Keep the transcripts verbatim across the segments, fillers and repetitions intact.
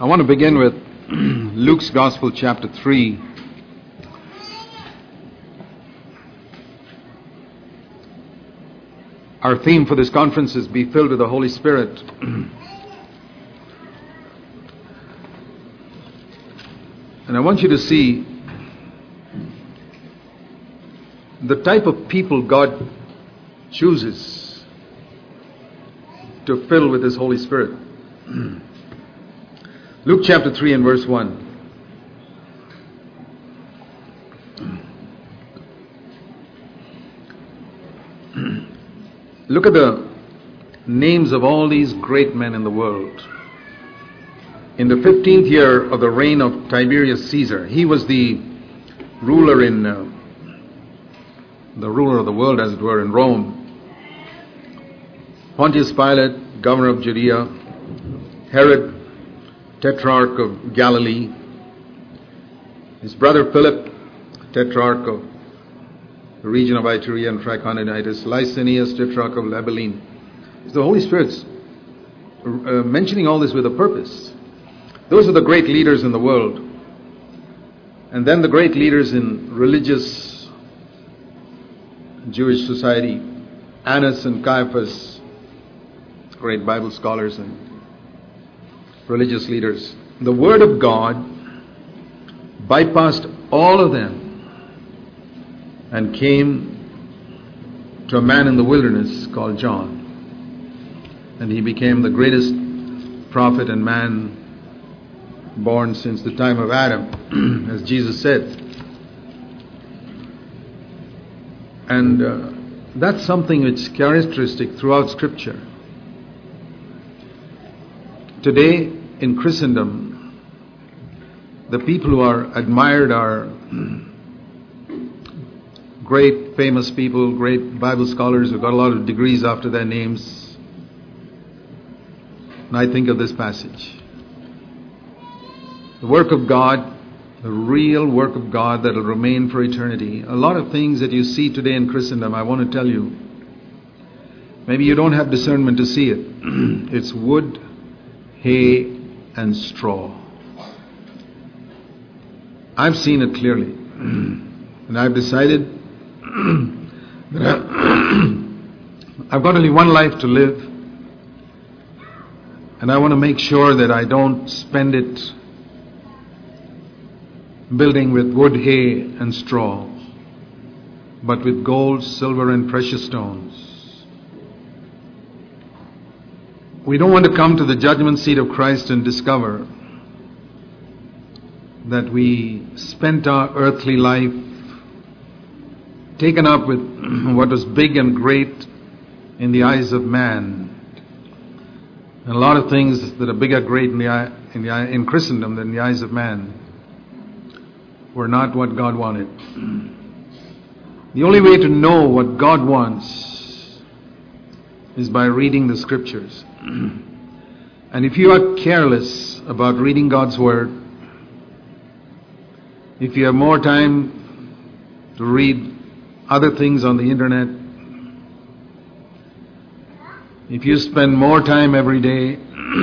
I want to begin with Luke's Gospel, chapter three. Our theme for this conference is Be Filled with the Holy Spirit. And I want you to see the type of people God chooses to fill with His Holy Spirit. Luke chapter three and verse one. Look at the names of all these great men in the world. In the fifteenth year of the reign of Tiberius Caesar, he was the ruler in uh, the ruler of the world, as it were, in Rome. Pontius Pilate, governor of Judea. Herod, tetrarch of Galilee. His brother Philip, tetrarch of the region of Iturea and Trachonitis. Lysanias, tetrarch of Abilene. The Holy Spirit's uh, mentioning all this with a purpose. Those are the great leaders in the world. And then the great leaders in religious Jewish society. Annas and Caiaphas, great Bible scholars and religious leaders. The Word of God bypassed all of them and came to a man in the wilderness called John. And he became the greatest prophet and man born since the time of Adam, as Jesus said. And uh, that's something which is characteristic throughout Scripture. Today, in Christendom, the people who are admired are great famous people, great Bible scholars who got a lot of degrees after their names. And I think of this passage. The work of God, the real work of God that will remain for eternity. A lot of things that you see today in Christendom, I want to tell you, maybe you don't have discernment to see it. It's wood, hay, and straw. I've seen it clearly. And I've decided that I, I've got only one life to live. And I want to make sure that I don't spend it building with wood, hay, and straw, but with gold, silver, and precious stones. We don't want to come to the judgment seat of Christ and discover that we spent our earthly life taken up with what was big and great in the eyes of man. And a lot of things that are big and great in, the eye, in, the eye, in Christendom than in the eyes of man were not what God wanted. The only way to know what God wants is by reading the Scriptures. And if you are careless about reading God's Word, if you have more time to read other things on the internet, if you spend more time every day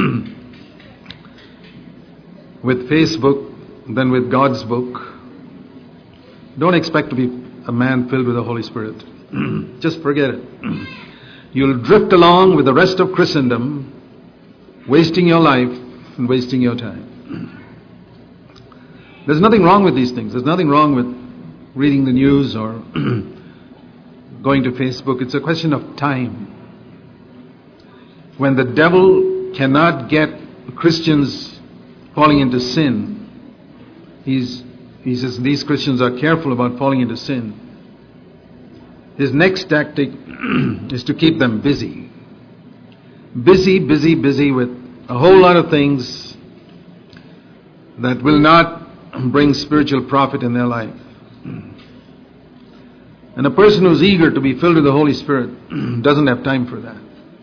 with Facebook than with God's book, don't expect to be a man filled with the Holy Spirit. Just forget it. You'll drift along with the rest of Christendom, wasting your life and wasting your time. There's nothing wrong with these things. There's nothing wrong with reading the news or going to Facebook. It's a question of time. When the devil cannot get Christians falling into sin, he's, he says these Christians are careful about falling into sin. His next tactic is to keep them busy. Busy, busy, busy with a whole lot of things that will not bring spiritual profit in their life. And a person who's eager to be filled with the Holy Spirit doesn't have time for that.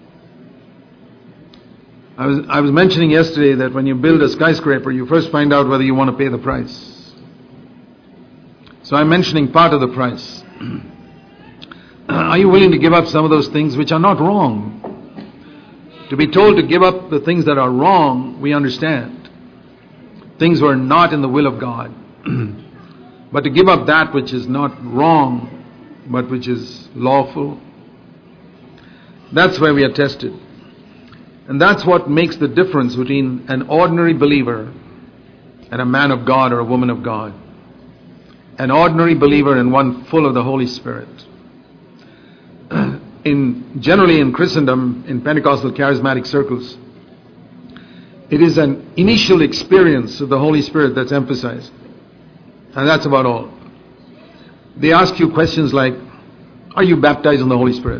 I was, I was mentioning yesterday that when you build a skyscraper, you first find out whether you want to pay the price. So I'm mentioning part of the price. Are you willing to give up some of those things which are not wrong? To be told to give up the things that are wrong, we understand. things were not in the will of God, but to give up that which is not wrong, but which is lawful. That's where we are tested. And that's what makes the difference between an ordinary believer and a man of God or a woman of God. An ordinary believer and one full of the Holy Spirit. In generally in Christendom, in Pentecostal charismatic circles, it is an initial experience of the Holy Spirit that's emphasized. And that's about all. They ask you questions like, are you baptized in the Holy Spirit?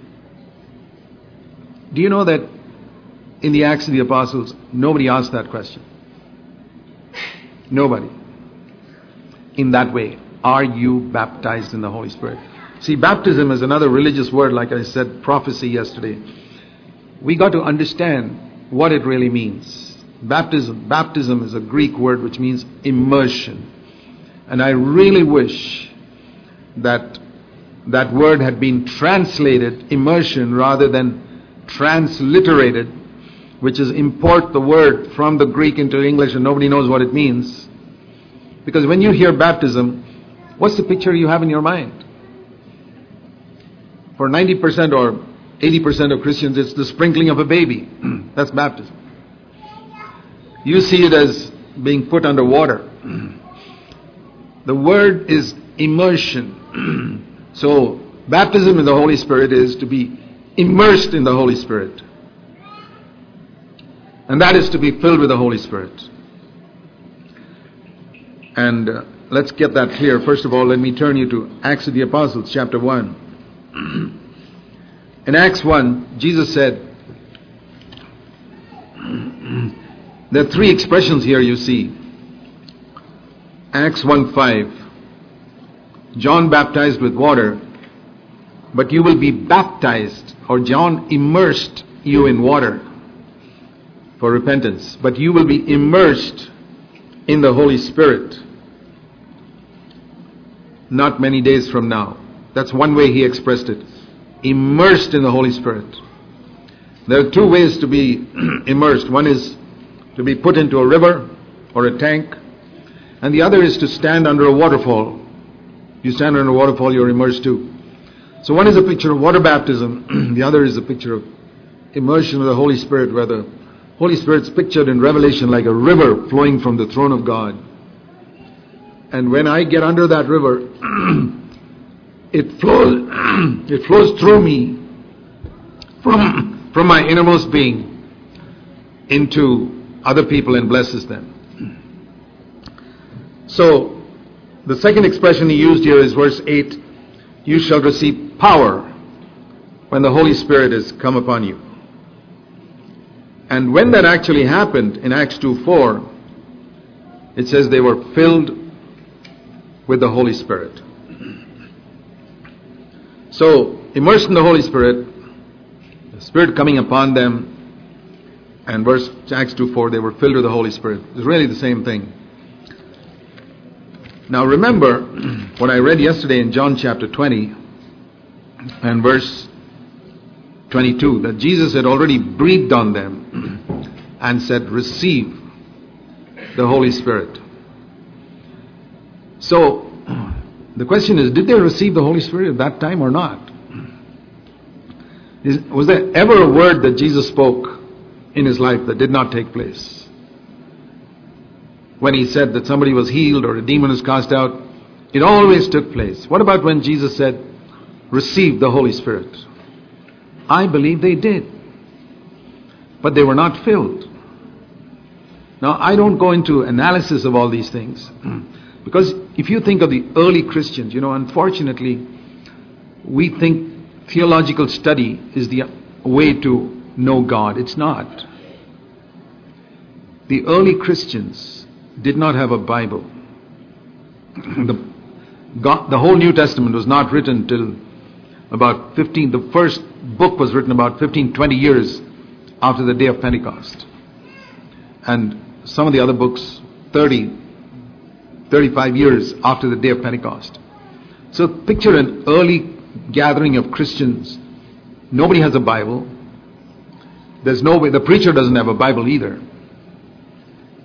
Do you know that in the Acts of the Apostles, nobody asked that question? Nobody. In that way, are you baptized in the Holy Spirit? See, baptism is another religious word, like I said, prophecy yesterday. We got to understand what it really means. Baptism, baptism is a Greek word which means immersion. And I really wish that that word had been translated, immersion, rather than transliterated, which is import the word from the Greek into English and nobody knows what it means. Because when you hear baptism, what's the picture you have in your mind? For ninety percent or eighty percent of Christians, it's the sprinkling of a baby. That's baptism. You see it as being put under water. The word is immersion. So, baptism in the Holy Spirit is to be immersed in the Holy Spirit. And that is to be filled with the Holy Spirit. And uh, let's get that clear. First of all, let me turn you to Acts of the Apostles, chapter one. In Acts one, Jesus said, there are three expressions here you see. Acts one five. John baptized with water, but you will be baptized, or John immersed you in water for repentance, but you will be immersed in the Holy Spirit not many days from now. That's one way he expressed it. Immersed in the Holy Spirit. There are two ways to be immersed. One is to be put into a river or a tank, and the other is to stand under a waterfall. You stand under a waterfall, you're immersed too. So one is a picture of water baptism, the other is a picture of immersion of the Holy Spirit, where the Holy Spirit's pictured in Revelation like a river flowing from the throne of God. And when I get under that river, it flows it flows through me from, from my innermost being into other people and blesses them. So, the second expression he used here is verse eight, you shall receive power when the Holy Spirit has come upon you. And when that actually happened in Acts two four, it says they were filled with the Holy Spirit. So, immersed in the Holy Spirit, the Spirit coming upon them, and verse Acts two four, they were filled with the Holy Spirit. It's really the same thing. Now remember what I read yesterday in John chapter twenty and verse twenty-two, that Jesus had already breathed on them and said, receive the Holy Spirit. So the question is, did they receive the Holy Spirit at that time or not? Is, was there ever a word that Jesus spoke in his life that did not take place? When he said that somebody was healed or a demon was cast out, it always took place. What about when Jesus said, receive the Holy Spirit? I believe they did. But they were not filled. Now, I don't go into analysis of all these things. Because if you think of the early Christians, you know, unfortunately, we think theological study is the way to know God. It's not. The early Christians did not have a Bible. The, God, the whole New Testament was not written till about fifteen, the first book was written about fifteen, twenty years after the day of Pentecost. And some of the other books, thirty, thirty-five years after the day of Pentecost. So picture an early gathering of Christians. Nobody has a Bible. There's no way, the preacher doesn't have a Bible either.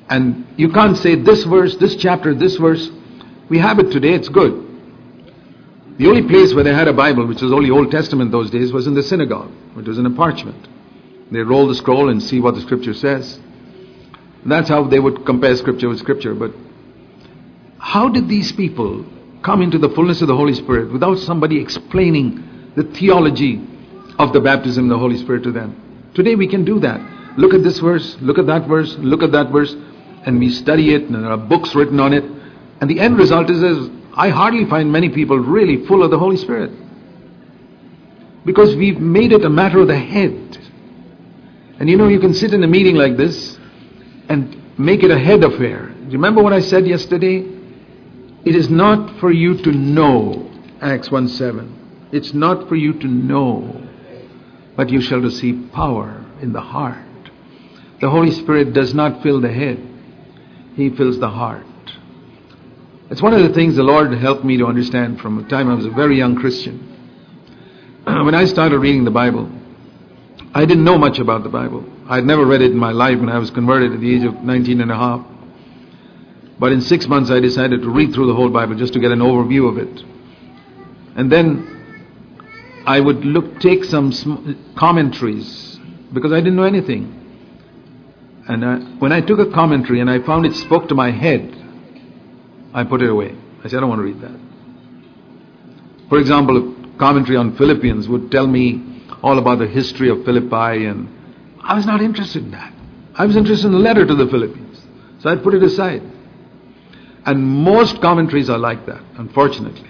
And you can't say this verse, this chapter, this verse. We have it today, it's good. The only place where they had a Bible, which was only Old Testament those days, was in the synagogue. It was in a parchment. They roll the scroll and see what the scripture says. That's how they would compare scripture with scripture. But how did these people come into the fullness of the Holy Spirit without somebody explaining the theology of the baptism of the Holy Spirit to them? Today we can do that. Look at this verse, look at that verse, look at that verse, and we study it, and there are books written on it. And the end result is, is I hardly find many people really full of the Holy Spirit. Because we've made it a matter of the head. And you know, you can sit in a meeting like this and make it a head affair. Do you remember what I said yesterday? It is not for you to know, Acts one seven. It's not for you to know, but you shall receive power in the heart. The Holy Spirit does not fill the head. He fills the heart. It's one of the things the Lord helped me to understand from the time I was a very young Christian. When I started reading the Bible, I didn't know much about the Bible. I had never read it in my life when I was converted at the age of nineteen and a half. But in six months I decided to read through the whole Bible just to get an overview of it. And then I would look, take some sm- commentaries, because I didn't know anything. And I, when I took a commentary and I found it spoke to my head, I put it away. I said, I don't want to read that. For example, a commentary on Philippians would tell me all about the history of Philippi, and I was not interested in that. I was interested in the letter to the Philippians. So I put it aside. And most commentaries are like that, unfortunately.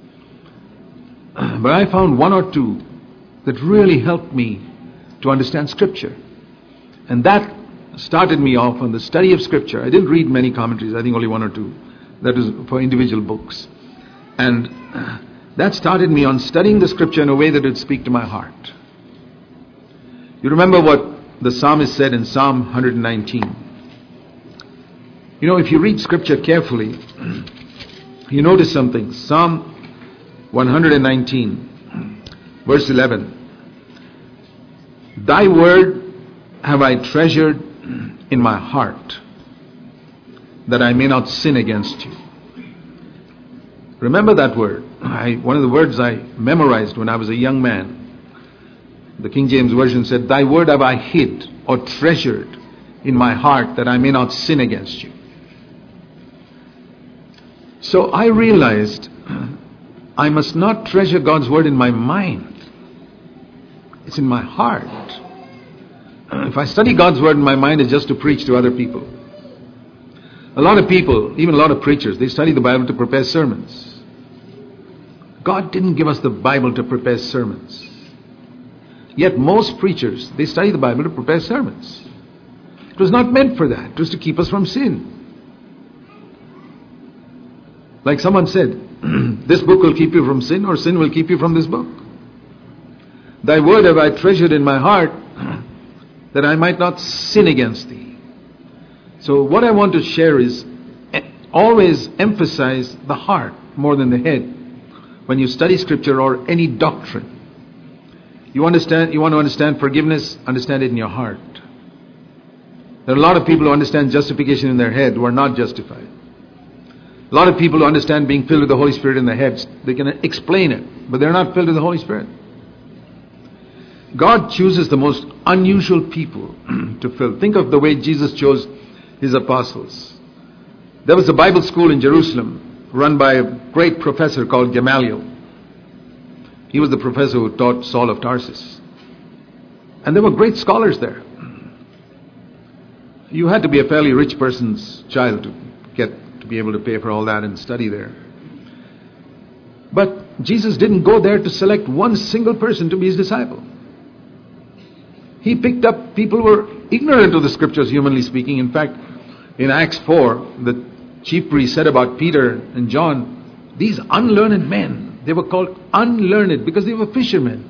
But I found one or two that really helped me to understand Scripture. And that started me off on the study of Scripture. I didn't read many commentaries, I think only one or two. That was for individual books. And that started me on studying the Scripture in a way that would speak to my heart. You remember what the psalmist said in Psalm one nineteen. You know, if you read Scripture carefully, you notice something. Psalm one nineteen, verse eleven. Thy word have I treasured in my heart, that I may not sin against you. Remember that word. I, one of the words I memorized when I was a young man. The King James Version said, Thy word have I hid or treasured in my heart, that I may not sin against you. So I realized I must not treasure God's word in my mind. It's in my heart. If I study God's word in my mind, it's just to preach to other people. A lot of people, even a lot of preachers, they study the Bible to prepare sermons. God didn't give us the Bible to prepare sermons. Yet most preachers, they study the Bible to prepare sermons. It was not meant for that. It was to keep us from sin. Like someone said, this book will keep you from sin, or sin will keep you from this book. Thy word have I treasured in my heart, that I might not sin against thee. So what I want to share is always emphasize the heart more than the head. When you study Scripture or any doctrine, you understand. You want to understand forgiveness, understand it in your heart. There are a lot of people who understand justification in their head who are not justified. A lot of people who understand being filled with the Holy Spirit in their heads, they can explain it, but they're not filled with the Holy Spirit. God chooses the most unusual people to fill. Think of the way Jesus chose his apostles. There was a Bible school in Jerusalem run by a great professor called Gamaliel. He was the professor who taught Saul of Tarsus. And there were great scholars there. You had to be a fairly rich person's child to get to be able to pay for all that and study there. But Jesus didn't go there to select one single person to be his disciple. He picked up people who were ignorant of the Scriptures, humanly speaking. In fact, in Acts four, the chief priest said about Peter and John, these unlearned men. They were called unlearned because they were fishermen.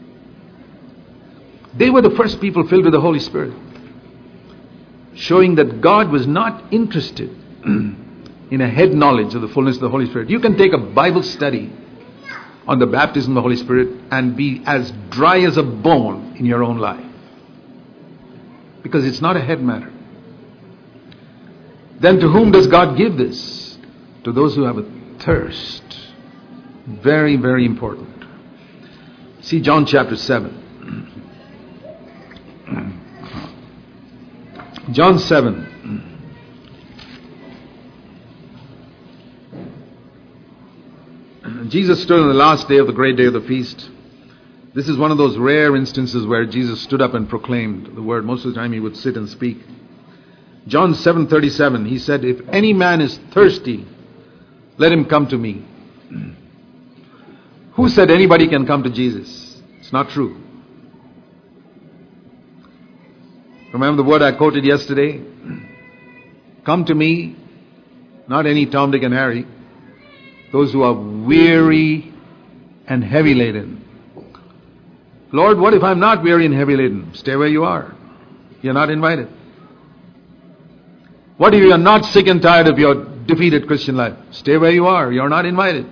They were the first people filled with the Holy Spirit, showing that God was not interested in a head knowledge of the fullness of the Holy Spirit. You can take a Bible study on the baptism of the Holy Spirit and be as dry as a bone in your own life, because it's not a head matter. Then to whom does God give this? To those who have a thirst. Very, very important. See John chapter seven. John seven. Jesus stood on the last day of the great day of the feast. This is one of those rare instances where Jesus stood up and proclaimed the word. Most of the time he would sit and speak. John seven thirty-seven, he said, if any man is thirsty, let him come to me. Who said anybody can come to Jesus? It's not true. Remember the word I quoted yesterday? Come to me, not any Tom, Dick and Harry. Those who are weary and heavy laden. Lord, what if I'm not weary and heavy laden? Stay where you are. You're not invited. What if you're not sick and tired of your defeated Christian life? Stay where you are. You're not invited.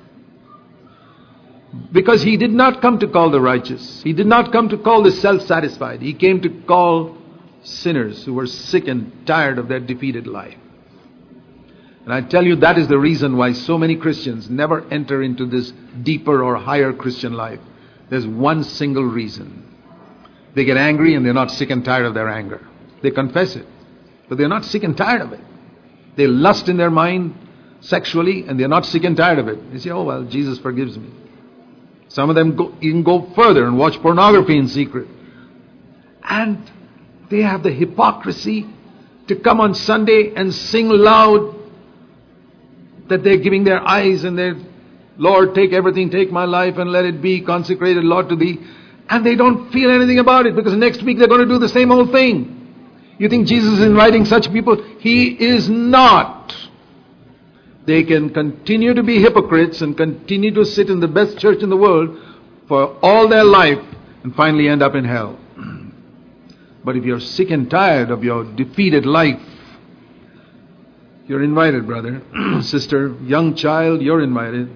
Because he did not come to call the righteous. He did not come to call the self-satisfied. He came to call sinners who were sick and tired of their defeated life. And I tell you, that is the reason why so many Christians never enter into this deeper or higher Christian life. There's one single reason. They get angry and they're not sick and tired of their anger. They confess it, but they're not sick and tired of it. They lust in their mind sexually and they're not sick and tired of it. They say, oh well, Jesus forgives me. Some of them go, even go further and watch pornography in secret. And they have the hypocrisy to come on Sunday and sing loud that they're giving their eyes and their, Lord, take everything, take my life and let it be consecrated, Lord, to thee. And they don't feel anything about it because next week they're going to do the same old thing. You think Jesus is inviting such people? He is not. They can continue to be hypocrites and continue to sit in the best church in the world for all their life and finally end up in hell. But if you're sick and tired of your defeated life, you're invited, brother, sister, young child, you're invited.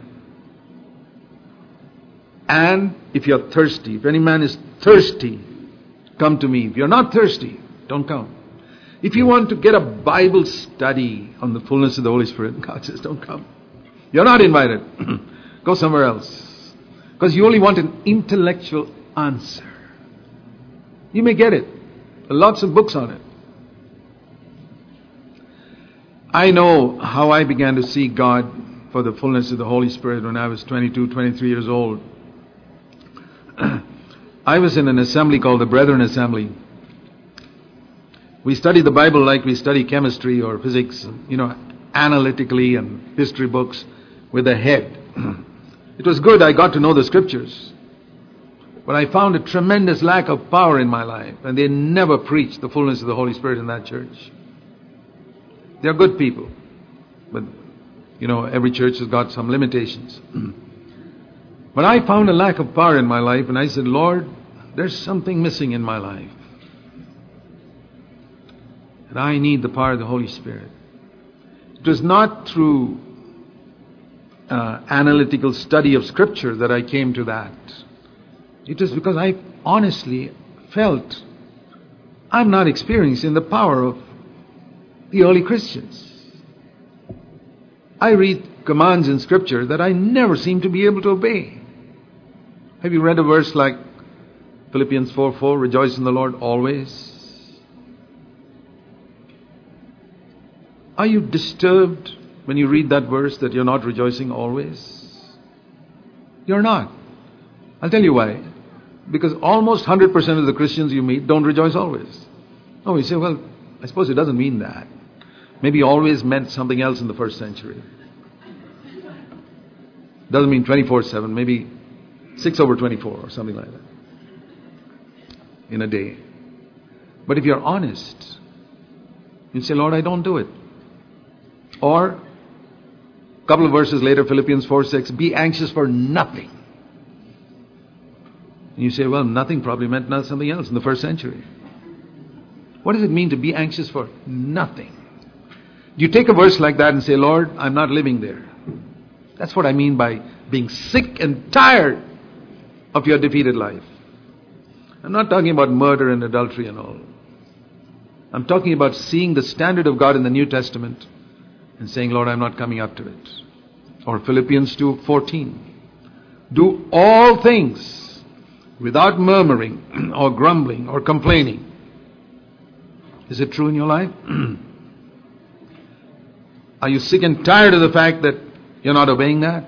And if you're thirsty, if any man is thirsty, come to me. If you're not thirsty, don't come. If you want to get a Bible study on the fullness of the Holy Spirit, God says, don't come. You're not invited. Go somewhere else. Because you only want an intellectual answer. You may get it. There are lots of books on it. I know how I began to see God for the fullness of the Holy Spirit when I was twenty-two, twenty-three years old. I was in an assembly called the Brethren Assembly. We studied the Bible like we study chemistry or physics, you know, analytically, and history books with a head. It was good. I got to know the scriptures. But I found a tremendous lack of power in my life, and they never preached the fullness of the Holy Spirit in that church. They're good people, but, you know, every church has got some limitations. But I found a lack of power in my life, and I said, Lord, there's something missing in my life. And I need the power of the Holy Spirit. It was not through uh, analytical study of Scripture that I came to that. It was because I honestly felt I'm not experiencing the power of the early Christians. I read commands in Scripture that I never seem to be able to obey. Have you read a verse like Philippians four four, rejoice in the Lord always? Are you disturbed when you read that verse that you're not rejoicing always? You're not. I'll tell you why. Because almost one hundred percent of the Christians you meet don't rejoice always. Oh, you say, well, I suppose it doesn't mean that. Maybe always meant something else in the first century. Doesn't mean twenty-four seven, maybe six over twenty-four or something like that in a day. But if you're honest, you say, Lord, I don't do it. Or, a couple of verses later, Philippians four six, be anxious for nothing. And you say, well, nothing probably meant something else in the first century. What does it mean to be anxious for nothing? You take a verse like that and say, Lord, I'm not living there. That's what I mean by being sick and tired of your defeated life. I'm not talking about murder and adultery and all. I'm talking about seeing the standard of God in the New Testament and saying, Lord, I'm not coming up to it. Or Philippians two fourteen. Do all things without murmuring or grumbling or complaining. Is it true in your life? Are you sick and tired of the fact that you're not obeying that?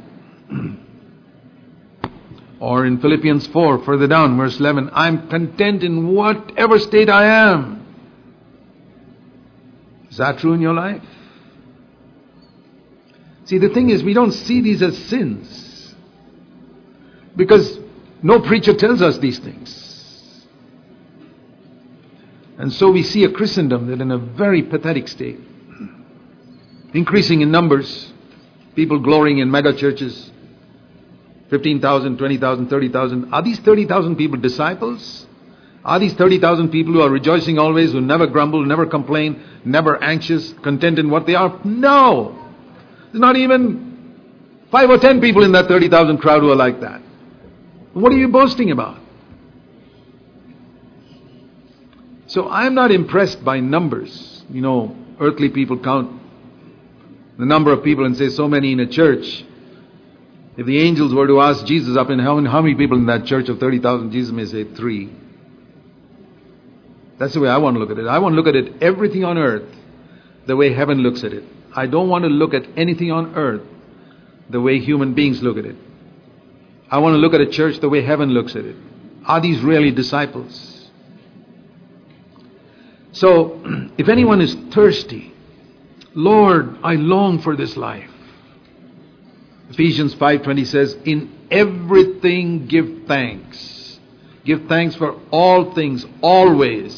Or in Philippians four, further down, verse eleven, I'm content in whatever state I am. Is that true in your life? See, the thing is, we don't see these as sins, because no preacher tells us these things. And so we see a Christendom that in a very pathetic state, increasing in numbers, people glorying in mega churches, fifteen thousand, twenty thousand, thirty thousand. Are these thirty thousand people disciples? Are these thirty thousand people who are rejoicing always, who never grumble, never complain, never anxious, content in what they are? No! There's not even five or ten people in that thirty thousand crowd who are like that. What are you boasting about? So I'm not impressed by numbers. You know, earthly people count the number of people and say so many in a church. If the angels were to ask Jesus up in heaven, how many people in that church of thirty thousand, Jesus may say three. That's the way I want to look at it. I want to look at it, everything on earth, the way heaven looks at it. I don't want to look at anything on earth the way human beings look at it. I want to look at a church the way heaven looks at it. Are these really disciples? So, if anyone is thirsty, Lord, I long for this life. Ephesians five twenty says, in everything give thanks. Give thanks for all things, always.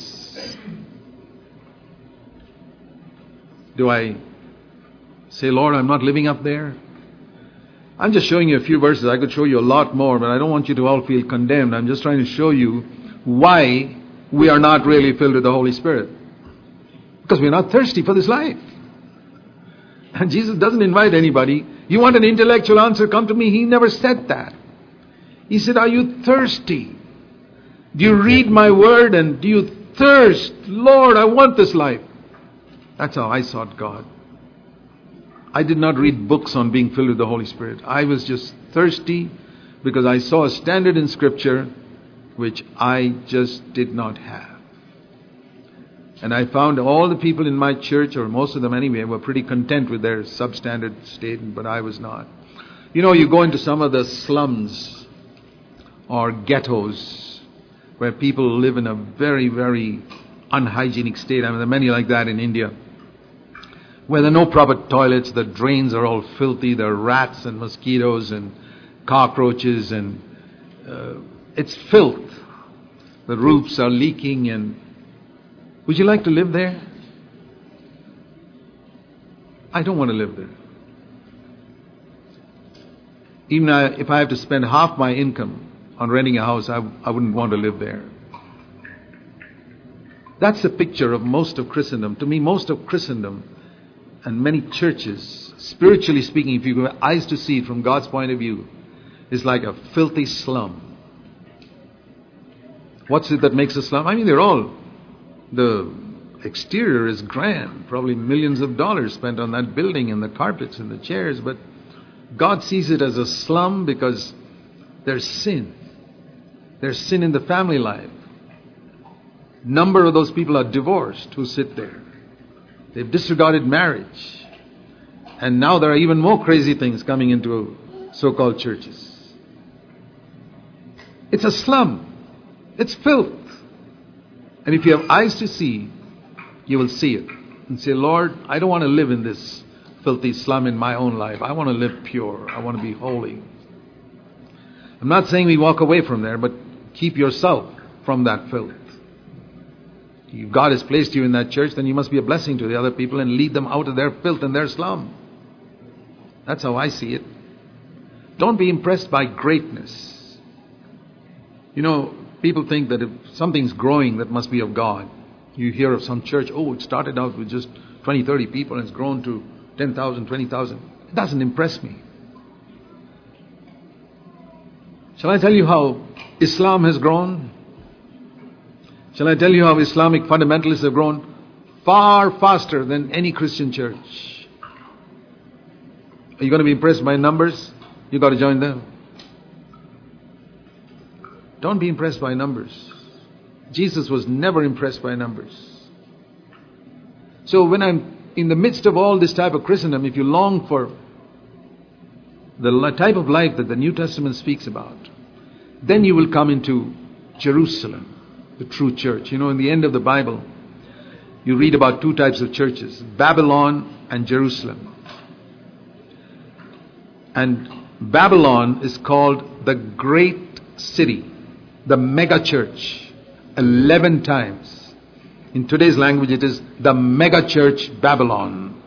Do I say, Lord, I'm not living up there? I'm just showing you a few verses. I could show you a lot more, but I don't want you to all feel condemned. I'm just trying to show you why we are not really filled with the Holy Spirit. Because we're not thirsty for this life. And Jesus doesn't invite anybody. You want an intellectual answer? Come to me. He never said that. He said, are you thirsty? Do you read my word and do you thirst? Lord, I want this life. That's how I sought God. I did not read books on being filled with the Holy Spirit. I was just thirsty because I saw a standard in Scripture which I just did not have. And I found all the people in my church, or most of them anyway, were pretty content with their substandard state, but I was not. You know, you go into some of the slums or ghettos where people live in a very, very unhygienic state. I mean, there are many like that in India, where there are no proper toilets, the drains are all filthy, there are rats and mosquitoes and cockroaches, and uh, it's filth. The roofs are leaking. And would you like to live there? I don't want to live there. Even if I have to spend half my income on renting a house, I, I wouldn't want to live there. That's the picture of most of Christendom. To me, most of Christendom and many churches, spiritually speaking, if you have eyes to see it from God's point of view, is like a filthy slum. What's it that makes a slum? I mean, they're all, the exterior is grand, probably millions of dollars spent on that building and the carpets and the chairs, but God sees it as a slum because there's sin. There's sin in the family life. Number of those people are divorced who sit there. They've disregarded marriage. And now there are even more crazy things coming into so-called churches. It's a slum. It's filth. And if you have eyes to see, you will see it. And say, Lord, I don't want to live in this filthy slum in my own life. I want to live pure. I want to be holy. I'm not saying we walk away from there, but keep yourself from that filth. If God has placed you in that church, then you must be a blessing to the other people and lead them out of their filth and their slum. That's how I see it. Don't be impressed by greatness. You know, people think that if something's growing, that must be of God. You hear of some church, oh, it started out with just twenty, thirty people and it's grown to ten thousand, twenty thousand. It doesn't impress me. Shall I tell you how Islam has grown? Shall I tell you how Islamic fundamentalists have grown? far faster than any Christian church. Are you going to be impressed by numbers? You got to join them. Don't be impressed by numbers. Jesus was never impressed by numbers. So when I'm in the midst of all this type of Christendom, if you long for the type of life that the New Testament speaks about, then you will come into Jerusalem, the true church. You know, in the end of the Bible, you read about two types of churches, Babylon and Jerusalem. And Babylon is called the great city, the mega church, eleven times. In today's language, it is the mega church Babylon.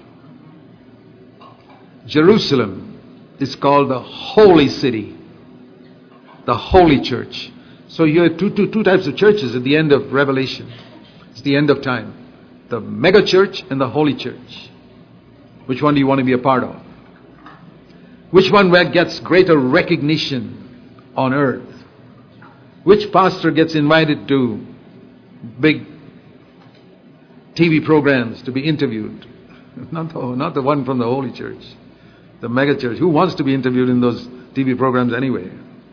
Jerusalem is called the holy city, the holy church. So you have two, two, two types of churches at the end of Revelation. It's the end of time. The mega church and the holy church. Which one do you want to be a part of? Which one gets greater recognition on earth? Which pastor gets invited to big T V programs to be interviewed? Not the, not the one from the holy church. The mega church. Who wants to be interviewed in those T V programs anyway?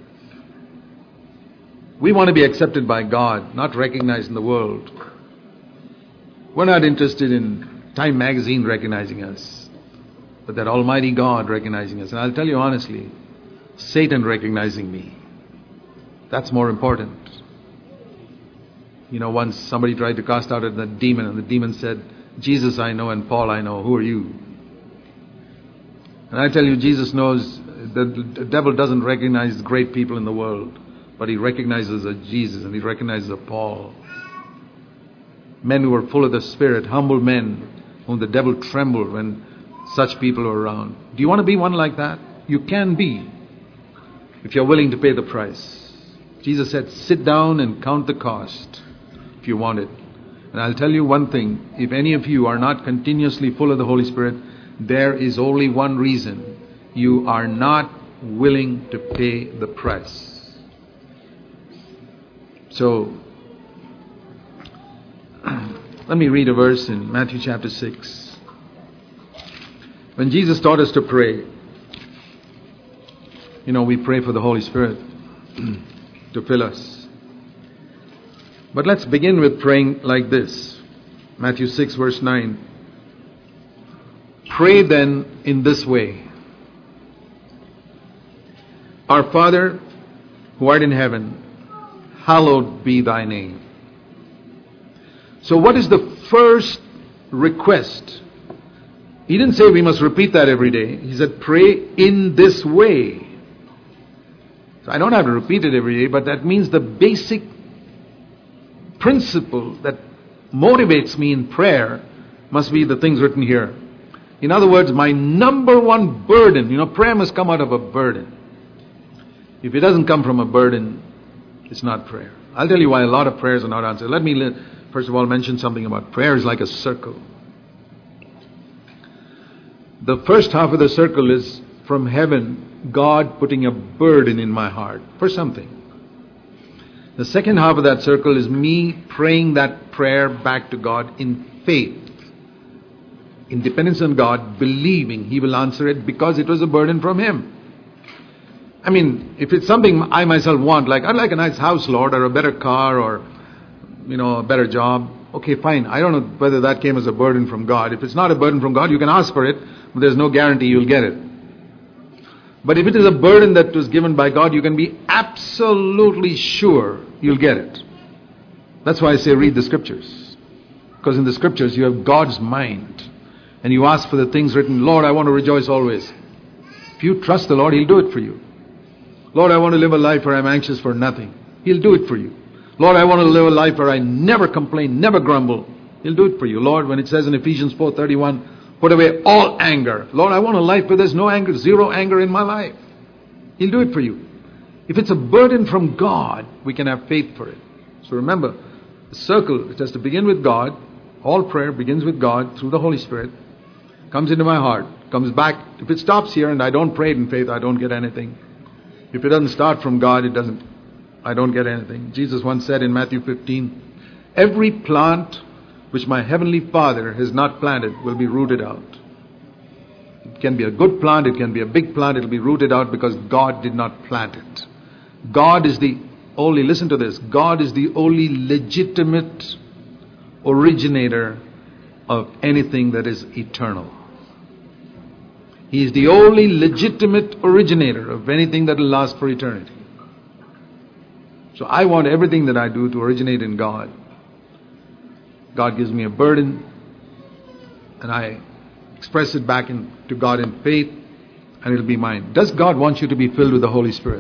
We want to be accepted by God, not recognized in the world. We're not interested in Time magazine recognizing us, but that Almighty God recognizing us. And I'll tell you honestly, Satan recognizing me, that's more important. You know, once somebody tried to cast out a demon, and the demon said, Jesus I know and Paul I know, who are you? And I tell you, Jesus knows that the devil doesn't recognize great people in the world, but he recognizes a Jesus and he recognizes a Paul. Men who are full of the Spirit, humble men whom the devil trembled when such people are around. Do you want to be one like that? You can be, if you're willing to pay the price. Jesus said, sit down and count the cost if you want it. And I'll tell you one thing, if any of you are not continuously full of the Holy Spirit, there is only one reason: you are not willing to pay the price. So, let me read a verse in Matthew chapter six. When Jesus taught us to pray, you know, we pray for the Holy Spirit to fill us. But let's begin with praying like this. Matthew six verse nine. Pray then in this way. Our Father, who art in heaven, hallowed be thy name. So what is the first request? He didn't say we must repeat that every day. He said pray in this way. So I don't have to repeat it every day, but that means the basic principle that motivates me in prayer must be the things written here. In other words, my number one burden, you know, prayer must come out of a burden. If it doesn't come from a burden, it's not prayer. I'll tell you why a lot of prayers are not answered. Let me first of all mention something about prayer is like a circle. The first half of the circle is from heaven, God putting a burden in my heart for something. The second half of that circle is me praying that prayer back to God in faith, in dependence on God, believing He will answer it because it was a burden from Him. I mean, if it's something I myself want, like I'd like a nice house, Lord, or a better car, or, you know, a better job. Okay, fine. I don't know whether that came as a burden from God. If it's not a burden from God, you can ask for it, but there's no guarantee you'll get it. But if it is a burden that was given by God, you can be absolutely sure you'll get it. That's why I say read the Scriptures. Because in the Scriptures you have God's mind. And you ask for the things written, Lord, I want to rejoice always. If you trust the Lord, He'll do it for you. Lord, I want to live a life where I'm anxious for nothing. He'll do it for you. Lord, I want to live a life where I never complain, never grumble. He'll do it for you. Lord, when it says in Ephesians four thirty-one, put away all anger. Lord, I want a life where there's no anger, zero anger in my life. He'll do it for you. If it's a burden from God, we can have faith for it. So remember, the circle, it has to begin with God. All prayer begins with God through the Holy Spirit. Comes into my heart, comes back. If it stops here and I don't pray it in faith, I don't get anything. If it doesn't start from God, it doesn't, I don't get anything. Jesus once said in Matthew fifteen, every plant which my heavenly Father has not planted will be rooted out. It can be a good plant, it can be a big plant, it will be rooted out because God did not plant it. God is the only, listen to this, God is the only legitimate originator of anything that is eternal. He is the only legitimate originator of anything that will last for eternity. So I want everything that I do to originate in God. God gives me a burden, and I express it back in, to God in faith, and it'll be mine. Does God want you to be filled with the Holy Spirit?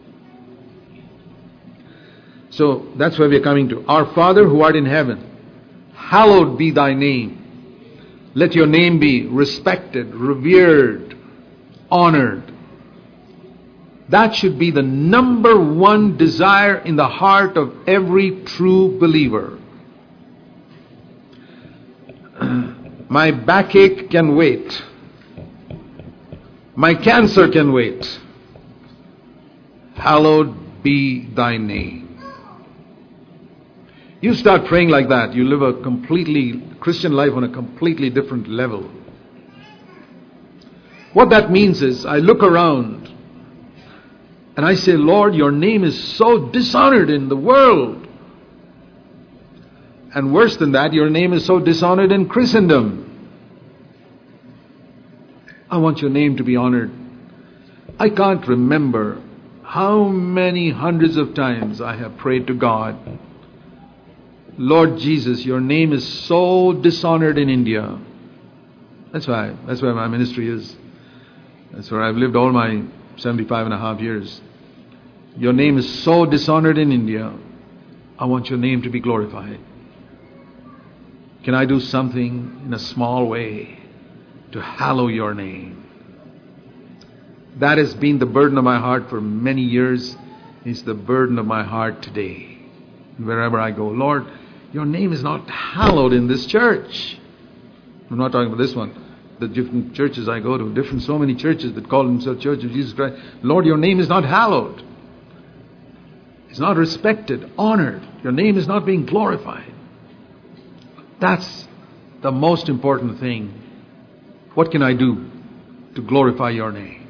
So that's where we're coming to. Our Father who art in heaven, hallowed be thy name. Let your name be respected, revered, honored. That should be the number one desire in the heart of every true believer. My backache can wait. My cancer can wait. Hallowed be thy name. You start praying like that, you live a completely Christian life on a completely different level. What that means is, I look around and I say, Lord, your name is so dishonored in the world. And worse than that, your name is so dishonored in Christendom. I want your name to be honored. I can't remember how many hundreds of times I have prayed to God, Lord Jesus, your name is so dishonored in India. That's why, that's where my ministry is. That's where I've lived all my seventy-five and a half years. Your name is so dishonored in India. I want your name to be glorified. Can I do something in a small way to hallow your name? That has been the burden of my heart for many years. It's the burden of my heart today. Wherever I go, Lord, your name is not hallowed in this church. I'm not talking about this one. The different churches I go to, different so many churches that call themselves Church of Jesus Christ. Lord, your name is not hallowed. It's not respected, honored. Your name is not being glorified. That's the most important thing. What can I do to glorify your name?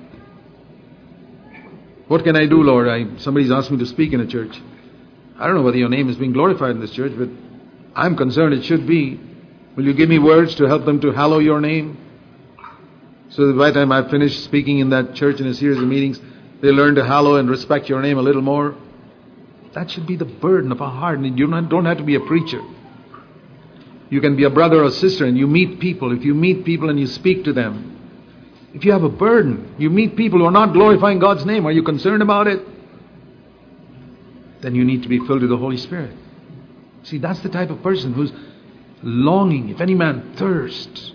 What can I do, Lord? I, somebody's asked me to speak in a church. I don't know whether your name is being glorified in this church, but I'm concerned it should be. Will you give me words to help them to hallow your name? So that by the time I finish speaking in that church in a series of meetings, they learn to hallow and respect your name a little more. That should be the burden of our heart. And you don't have to be a preacher. You can be a brother or sister and you meet people. If you meet people and you speak to them, if you have a burden, you meet people who are not glorifying God's name, are you concerned about it? Then you need to be filled with the Holy Spirit. See, that's the type of person who's longing. If any man thirsts.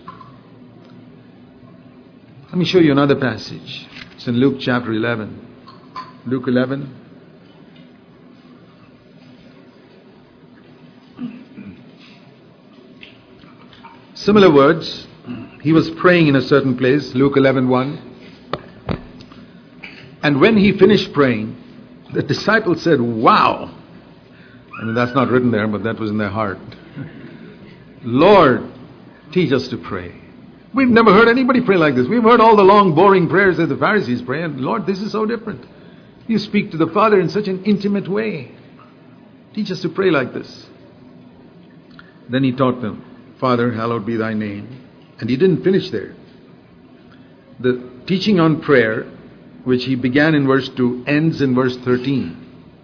Let me show you another passage. It's in Luke chapter eleven. Luke eleven. Similar words. He was praying in a certain place. Luke eleven one. And when he finished praying, the disciples said, wow. I mean, that's not written there, but that was in their heart. Lord, teach us to pray. We've never heard anybody pray like this. We've heard all the long, boring prayers that the Pharisees pray. And Lord, this is so different. You speak to the Father in such an intimate way. Teach us to pray like this. Then he taught them, Father, hallowed be thy name. And he didn't finish there. The teaching on prayer, which he began in verse two, ends in verse thirteen.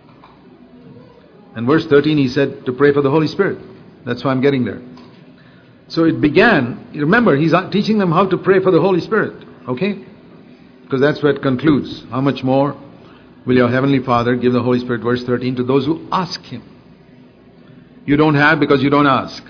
And verse thirteen, he said to pray for the Holy Spirit. That's why I'm getting there. So it began, remember, he's teaching them how to pray for the Holy Spirit. Okay? Because that's where it concludes. How much more will your Heavenly Father give the Holy Spirit, verse thirteen, to those who ask Him? You don't have because you don't ask.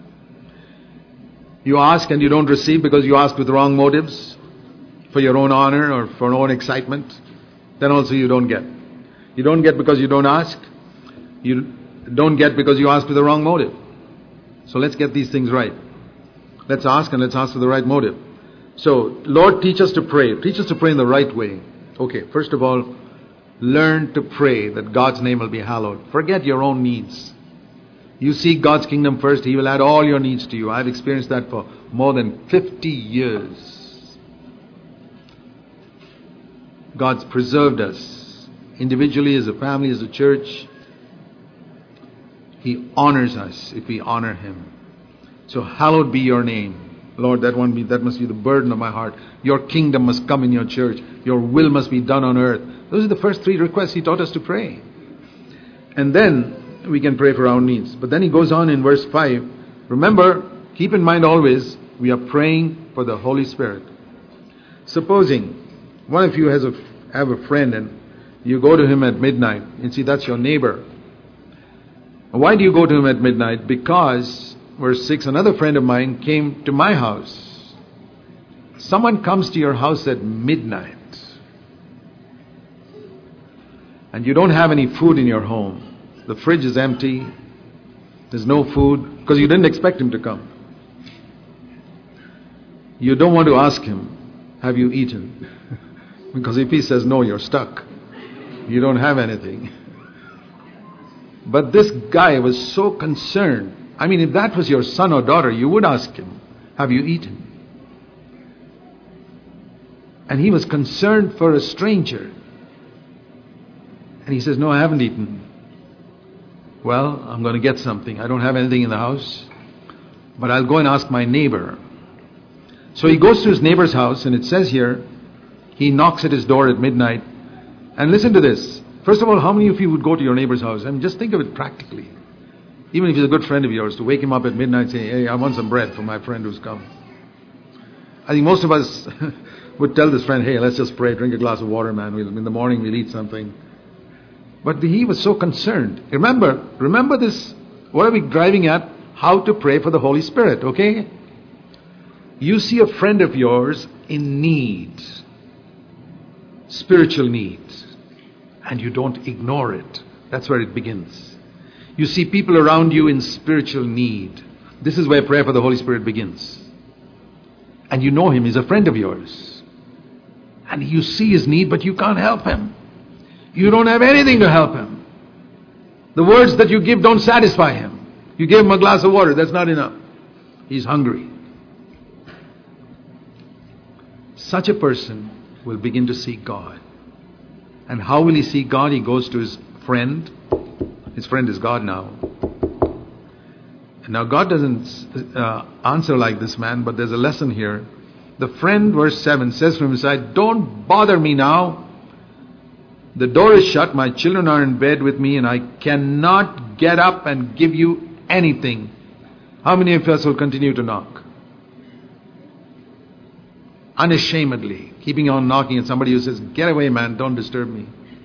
You ask and you don't receive because you ask with wrong motives, for your own honor or for your own excitement. Then also you don't get. You don't get because you don't ask. You don't get because you ask with the wrong motive. So let's get these things right. Let's ask and let's ask with the right motive. So, Lord, teach us to pray. Teach us to pray in the right way. Okay, first of all, learn to pray that God's name will be hallowed. Forget your own needs. You seek God's kingdom first, He will add all your needs to you. I've experienced that for more than fifty years. God's preserved us, individually, as a family, as a church. He honors us if we honor Him. So hallowed be your name. Lord, that one be, that must be the burden of my heart. Your kingdom must come in your church. Your will must be done on earth. Those are the first three requests He taught us to pray. And then we can pray for our needs. But then He goes on in verse five. Remember, keep in mind always, we are praying for the Holy Spirit. Supposing one of you has a, have a friend and you go to him at midnight. And see, that's your neighbor. Why do you go to him at midnight? Because, verse six, another friend of mine came to my house. Someone comes to your house at midnight. And you don't have any food in your home. The fridge is empty. There's no food because you didn't expect him to come. You don't want to ask him, have you eaten? Because if he says no, you're stuck. You don't have anything. But this guy was so concerned. I mean, if that was your son or daughter, you would ask him, have you eaten? And he was concerned for a stranger. And he says, no, I haven't eaten. Well, I'm going to get something. I don't have anything in the house, but I'll go and ask my neighbor. So he goes to his neighbor's house, and it says here, he knocks at his door at midnight. And listen to this. First of all, how many of you would go to your neighbor's house? I mean, just think of it practically. Even if he's a good friend of yours, to wake him up at midnight and say, hey, I want some bread for my friend who's come. I think most of us would tell this friend, hey, let's just pray, drink a glass of water, man. We'll, in the morning we'll eat something. But he was so concerned. Remember, remember this, what are we driving at? How to pray for the Holy Spirit, okay? You see a friend of yours in need, spiritual need, and you don't ignore it. That's where it begins. You see people around you in spiritual need. This is where prayer for the Holy Spirit begins. And you know him, he's a friend of yours. And you see his need, but you can't help him. You don't have anything to help him. The words that you give don't satisfy him. You give him a glass of water, that's not enough. He's hungry. Such a person will begin to seek God. And how will he seek God? He goes to his friend. His friend is God now. And now God doesn't uh, answer like this man, but there's a lesson here. The friend, verse seven, says from inside, don't bother me now. The door is shut, my children are in bed with me, and I cannot get up and give you anything. How many of us will continue to knock? Unashamedly, keeping on knocking at somebody who says, get away, man, don't disturb me.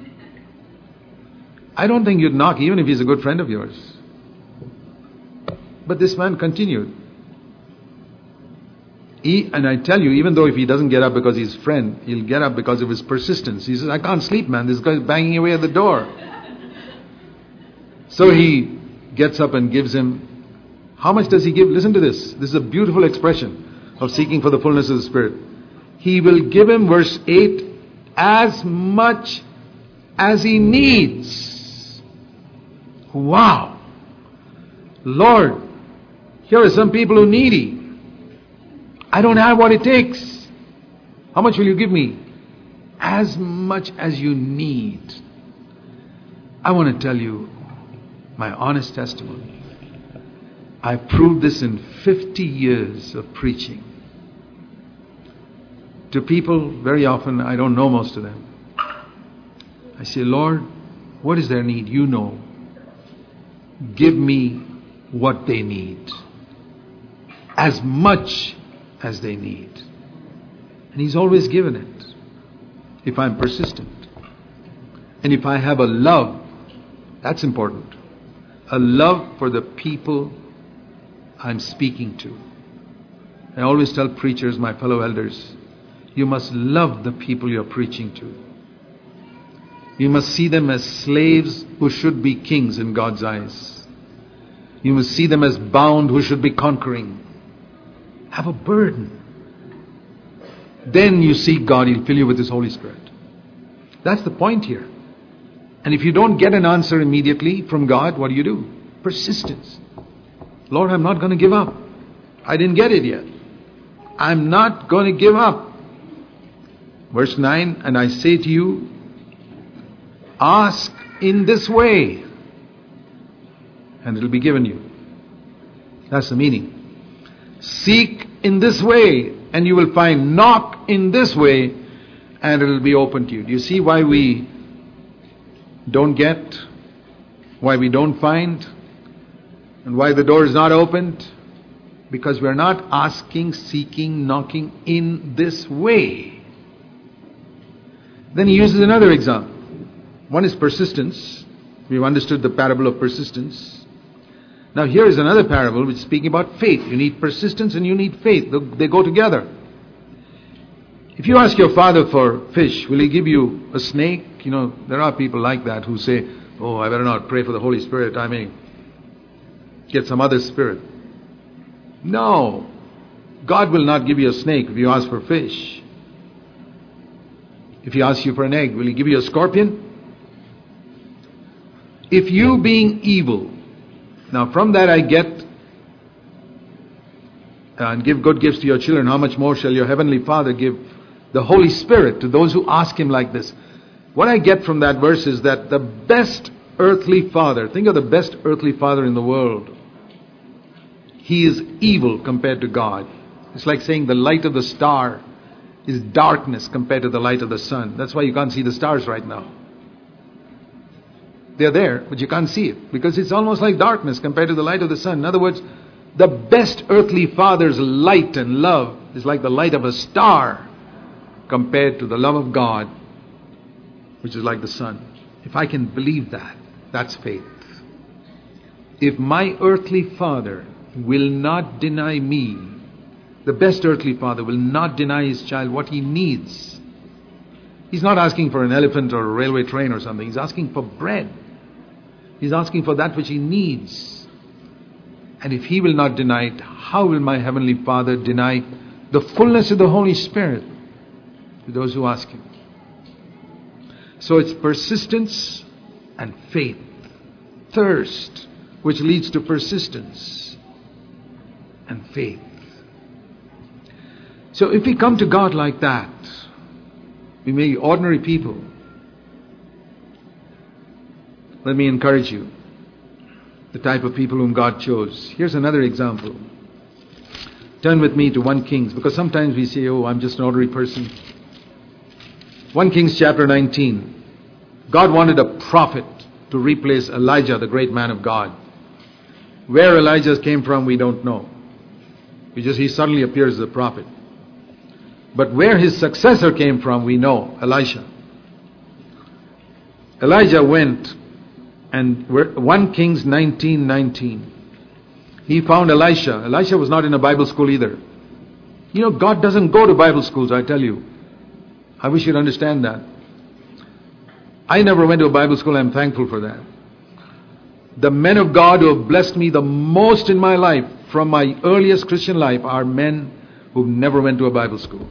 I don't think you'd knock even if he's a good friend of yours. But this man continued. He, and I tell you, even though if he doesn't get up because he's friend, he'll get up because of his persistence. He says, I can't sleep, man. This guy's banging away at the door. So he gets up and gives him. How much does he give? Listen to this. This is a beautiful expression of seeking for the fullness of the Spirit. He will give him, verse eight, as much as he needs. Wow. Lord, here are some people who are needy. I don't have what it takes. How much will you give me? As much as you need. I want to tell you my honest testimony. I've proved this in fifty years of preaching. To people, very often, I don't know most of them. I say, Lord, what is their need? You know. Give me what they need. As much as they need. And He's always given it. If I'm persistent. And if I have a love, that's important. A love for the people I'm speaking to. I always tell preachers, my fellow elders, you must love the people you're preaching to. You must see them as slaves who should be kings in God's eyes. You must see them as bound who should be conquering. Have a burden. Then you seek God, He'll fill you with His Holy Spirit. That's the point here. And if you don't get an answer immediately from God, what do you do? Persistence. Lord, I'm not going to give up. I didn't get it yet. I'm not going to give up. Verse nine, and I say to you, ask in this way, and it'll be given you. That's the meaning. Seek in this way, and you will find. Knock in this way, and it'll be open to you. Do you see why we don't get? Why we don't find? And why the door is not opened? Because we're not asking, seeking, knocking in this way. Then he uses another example. One is persistence. We've understood the parable of persistence. Now here is another parable which is speaking about faith. You need persistence and you need faith. They go together. If you ask your father for fish, will he give you a snake? You know, there are people like that who say, oh, I better not pray for the Holy Spirit. I may get some other spirit. No. God will not give you a snake if you ask for fish. If he asks you for an egg, will he give you a scorpion? If you being evil, now from that I get, uh, and give good gifts to your children, how much more shall your heavenly Father give the Holy Spirit to those who ask him like this? What I get from that verse is that the best earthly father, think of the best earthly father in the world, he is evil compared to God. It's like saying the light of the star is darkness compared to the light of the sun. That's why you can't see the stars right now. They're there, but you can't see it because it's almost like darkness compared to the light of the sun. In other words, the best earthly father's light and love is like the light of a star compared to the love of God, which is like the sun. If I can believe that, that's faith. If my earthly father will not deny me, the best earthly father will not deny his child what he needs. He's not asking for an elephant or a railway train or something. He's asking for bread. He's asking for that which he needs. And if he will not deny it, how will my heavenly Father deny the fullness of the Holy Spirit to those who ask him? So it's persistence and faith. Thirst, which leads to persistence and faith. So if we come to God like that, we may be ordinary people. Let me encourage you. The type of people whom God chose. Here's another example. Turn with me to First Kings, because sometimes we say, oh, I'm just an ordinary person. First Kings chapter nineteen. God wanted a prophet to replace Elijah, the great man of God. Where Elijah came from, we don't know. We just, he suddenly appears as a prophet. But where his successor came from, we know, Elisha. Elijah went, and First Kings nineteen nineteen. He found Elisha. Elisha was not in a Bible school either. You know, God doesn't go to Bible schools, I tell you. I wish you'd understand that. I never went to a Bible school. I'm thankful for that. The men of God who have blessed me the most in my life, from my earliest Christian life, are men who never went to a Bible school.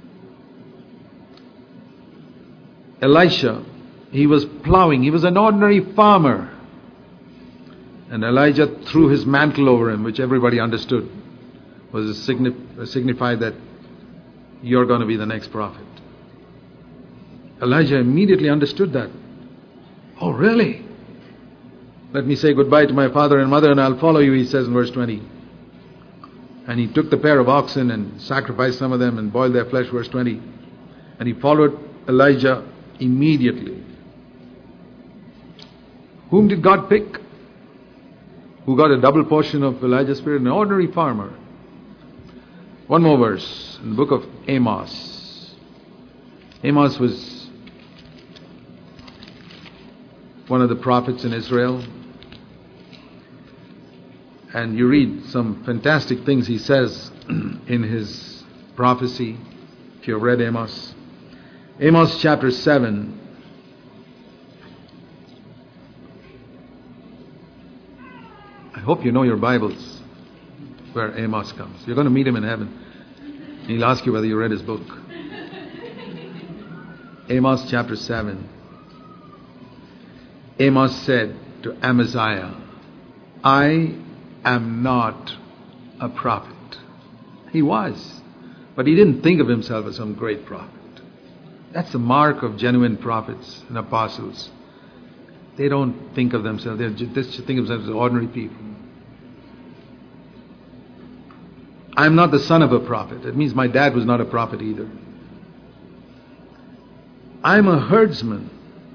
Elisha, he was plowing. He was an ordinary farmer. And Elijah threw his mantle over him, which everybody understood was a signif- a signify that you're going to be the next prophet. Elijah immediately understood that. Oh, really? Let me say goodbye to my father and mother and I'll follow you, he says in verse twenty. And he took the pair of oxen and sacrificed some of them and boiled their flesh, verse twenty. And he followed Elijah immediately. Whom did God pick? Who got a double portion of Elijah's spirit? An ordinary farmer. One more verse in the book of Amos. Amos was one of the prophets in Israel. And you read some fantastic things he says in his prophecy, if you've read Amos. Amos chapter seven. I hope you know your Bibles where Amos comes. You're going to meet him in heaven. He'll ask you whether you read his book. Amos chapter seven. Amos said to Amaziah, I am not a prophet. He was. But he didn't think of himself as some great prophet. That's the mark of genuine prophets and apostles. They don't think of themselves. They just think of themselves as ordinary people. I'm not the son of a prophet. It means my dad was not a prophet either. I'm a herdsman.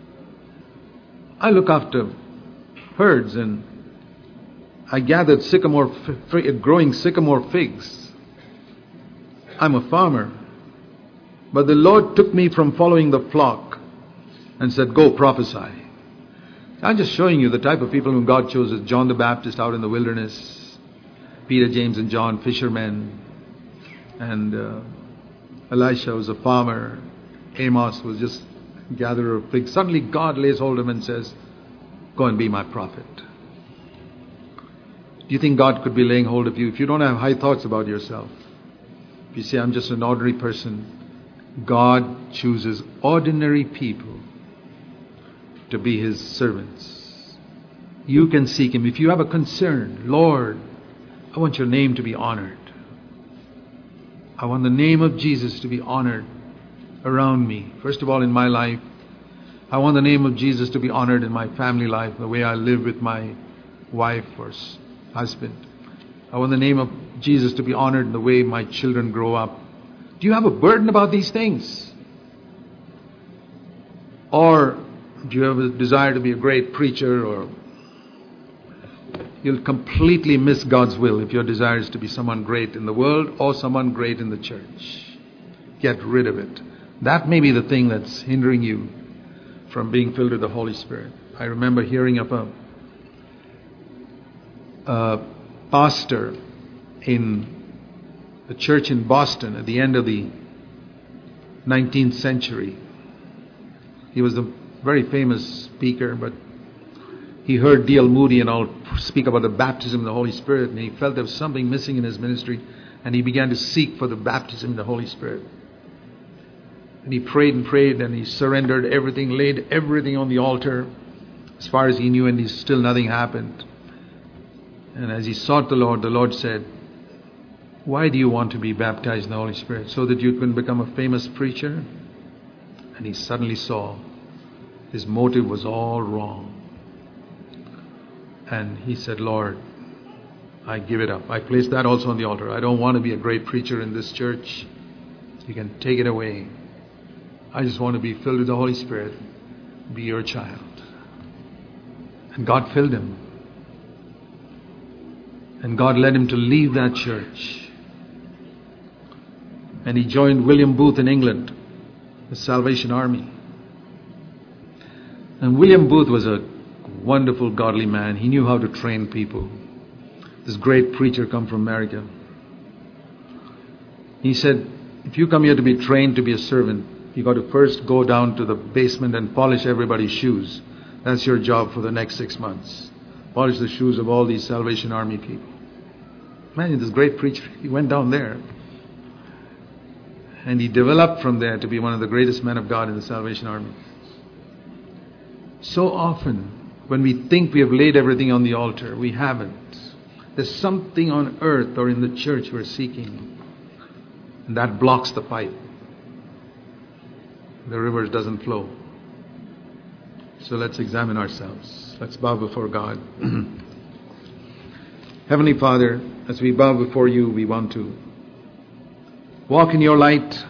I look after herds and I gathered sycamore, growing sycamore figs. I'm a farmer. But the Lord took me from following the flock and said, go prophesy. I'm just showing you the type of people whom God chose as John the Baptist out in the wilderness, Peter, James, and John, fishermen, and uh, Elisha was a farmer, Amos was just a gatherer of figs. Suddenly God lays hold of him and says, go and be my prophet. Do you think God could be laying hold of you if you don't have high thoughts about yourself? If you say, I'm just an ordinary person, God chooses ordinary people to be His servants. You can seek Him. If you have a concern, Lord, I want your name to be honored. I want the name of Jesus to be honored around me. First of all, in my life, I want the name of Jesus to be honored in my family life, the way I live with my wife or husband. I want the name of Jesus to be honored in the way my children grow up. Do you have a burden about these things? Or do you have a desire to be a great preacher? Or you'll completely miss God's will if your desire is to be someone great in the world or someone great in the church. Get rid of it. That may be the thing that's hindering you from being filled with the Holy Spirit. I remember hearing of a, a pastor in the church in Boston at the end of the nineteenth century. He was a very famous speaker, but he heard D L Moody and all speak about the baptism of the Holy Spirit, and he felt there was something missing in his ministry, and he began to seek for the baptism of the Holy Spirit. And he prayed and prayed, and he surrendered everything, laid everything on the altar as far as he knew, and he, still nothing happened. And as he sought the Lord, the Lord said, why do you want to be baptized in the Holy Spirit? So that you can become a famous preacher? And he suddenly saw his motive was all wrong. And he said, Lord, I give it up. I place that also on the altar. I don't want to be a great preacher in this church. You can take it away. I just want to be filled with the Holy Spirit. Be your child. And God filled him. And God led him to leave that church. And he joined William Booth in England, the Salvation Army. And William Booth was a wonderful, godly man. He knew how to train people. This great preacher come from America. He said, if you come here to be trained to be a servant, you got to first go down to the basement and polish everybody's shoes. That's your job for the next six months. Polish the shoes of all these Salvation Army people. Imagine this great preacher. He went down there. And he developed from there to be one of the greatest men of God in the Salvation Army. So often, when we think we have laid everything on the altar, we haven't. There's something on earth or in the church we're seeking. And that blocks the pipe. The river doesn't flow. So let's examine ourselves. Let's bow before God. Heavenly Father, as we bow before you, we want to walk in your light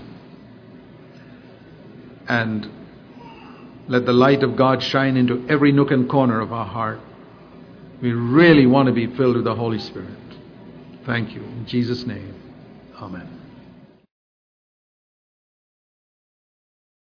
and let the light of God shine into every nook and corner of our heart. We really want to be filled with the Holy Spirit. Thank you. In Jesus' name, amen.